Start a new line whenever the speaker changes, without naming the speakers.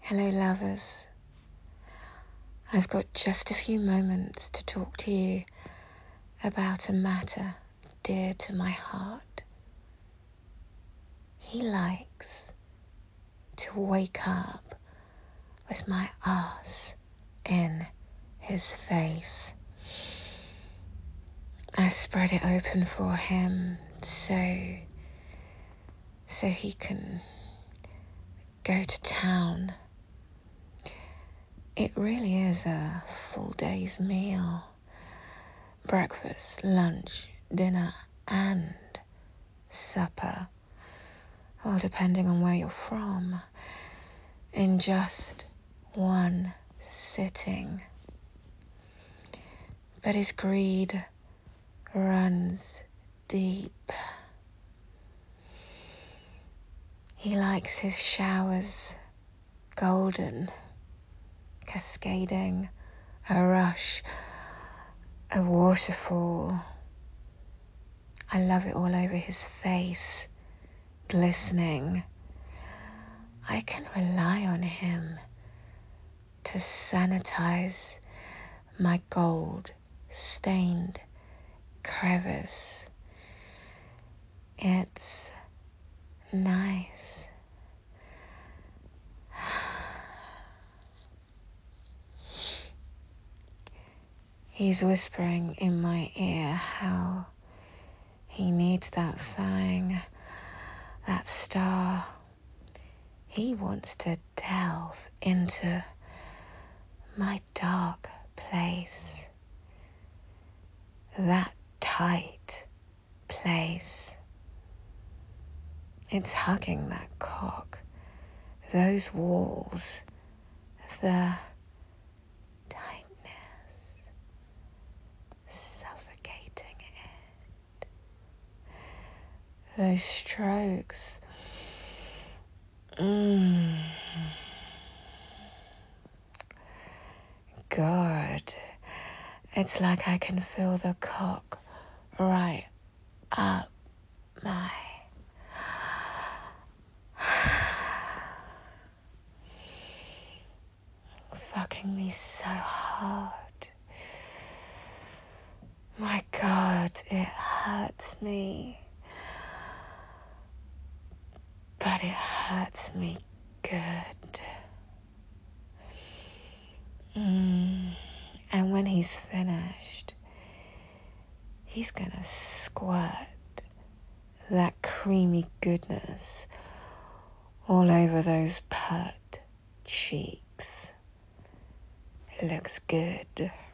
Hello, lovers. I've got just a few moments to talk to you about a matter dear to my heart. He likes to wake up with my ass in his face. I spread it open for him so he can go to town. It really is a full day's meal. Breakfast, lunch, dinner, and supper, all depending on where you're from, in just one sitting. But his greed runs deep. He likes his showers golden, cascading, a rush, a waterfall. I love it all over his face, glistening. I can rely on him to sanitize my gold-stained crevice. It's nice. He's whispering in my ear how he needs that fang, that star. He wants to delve into my dark place, that tight place. It's hugging that cock, those walls, the tightness, suffocating it. Those strokes. God, it's like I can feel the cock right up my fucking me so hard. My God, it hurts me. But it hurts me good. And when he's finished, he's gonna squirt that creamy goodness all over those pert cheeks. It looks good.